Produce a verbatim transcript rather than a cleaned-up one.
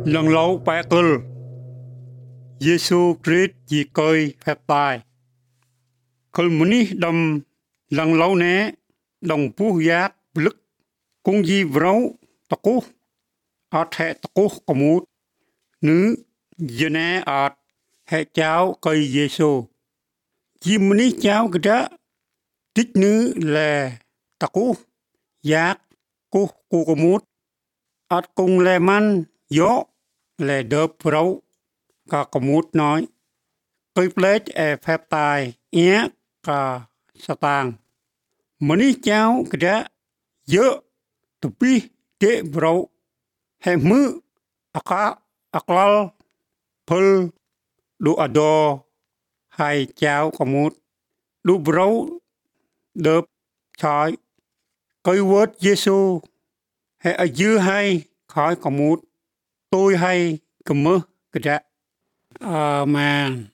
Lần lâu bẻ cừl Giêsu Christ chỉ coi phép tài. Cừl muni đầm lần lâu nè đồng pu giác lực cũng gì vrâu tắc cú ở thẻ tắc cú có mút nữ dân nè ở hệ cháu coi Giêsu. Chỉ muni cháu cái đó tích nữ là tắc cú giác cú cú có mút ở cùng lệ man gió là đớp vrâu cả có mút nói tôi plết e phép tài nhé cả sa tàng mani cháu cái đó dỡ tụi pi để vrâu hệ mư aka aklal phul đủ ở đô hai cháu có mút đủ vrâu đớp chói coi vớt Giêsu hệ ở dư hay khỏi có mút tôi hay cầm mơ cái đó Amen.